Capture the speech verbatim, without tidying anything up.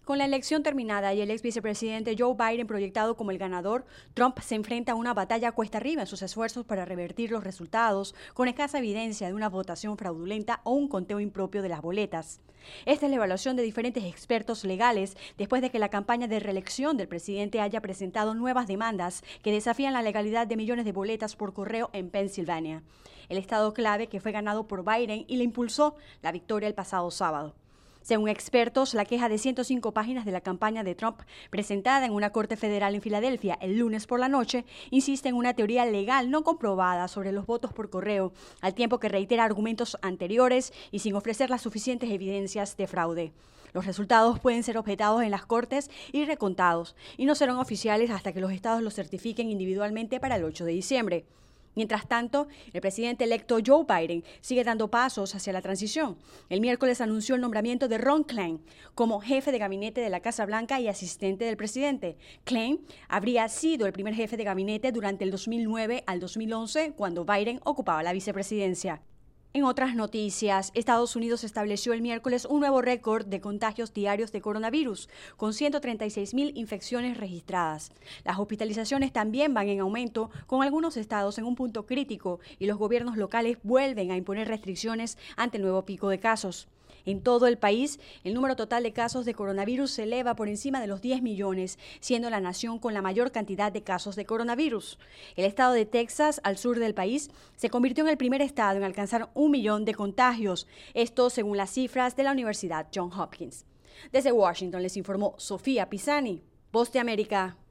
Con la elección terminada y el ex vicepresidente Joe Biden proyectado como el ganador, Trump se enfrenta a una batalla cuesta arriba en sus esfuerzos para revertir los resultados, con escasa evidencia de una votación fraudulenta o un conteo impropio de las boletas. Esta es la evaluación de diferentes expertos legales después de que la campaña de reelección del presidente haya presentado nuevas demandas que desafían la legalidad de millones de boletas por correo en Pensilvania, el estado clave que fue ganado por Biden y le impulsó la victoria el pasado sábado. Según expertos, la queja de ciento cinco páginas de la campaña de Trump, presentada en una corte federal en Filadelfia el lunes por la noche, insiste en una teoría legal no comprobada sobre los votos por correo, al tiempo que reitera argumentos anteriores y sin ofrecer las suficientes evidencias de fraude. Los resultados pueden ser objetados en las cortes y recontados, y no serán oficiales hasta que los estados los certifiquen individualmente para el ocho de diciembre. Mientras tanto, el presidente electo Joe Biden sigue dando pasos hacia la transición. El miércoles anunció el nombramiento de Ron Klain como jefe de gabinete de la Casa Blanca y asistente del presidente. Klain habría sido el primer jefe de gabinete durante el dos mil nueve al dos mil once, cuando Biden ocupaba la vicepresidencia. En otras noticias, Estados Unidos estableció el miércoles un nuevo récord de contagios diarios de coronavirus, con ciento treinta y seis mil infecciones registradas. Las hospitalizaciones también van en aumento, con algunos estados en un punto crítico, y los gobiernos locales vuelven a imponer restricciones ante el nuevo pico de casos. En todo el país, el número total de casos de coronavirus se eleva por encima de los diez millones, siendo la nación con la mayor cantidad de casos de coronavirus. El estado de Texas, al sur del país, se convirtió en el primer estado en alcanzar un millón de contagios, esto según las cifras de la Universidad Johns Hopkins. Desde Washington les informó Sofía Pisani, Voz de América.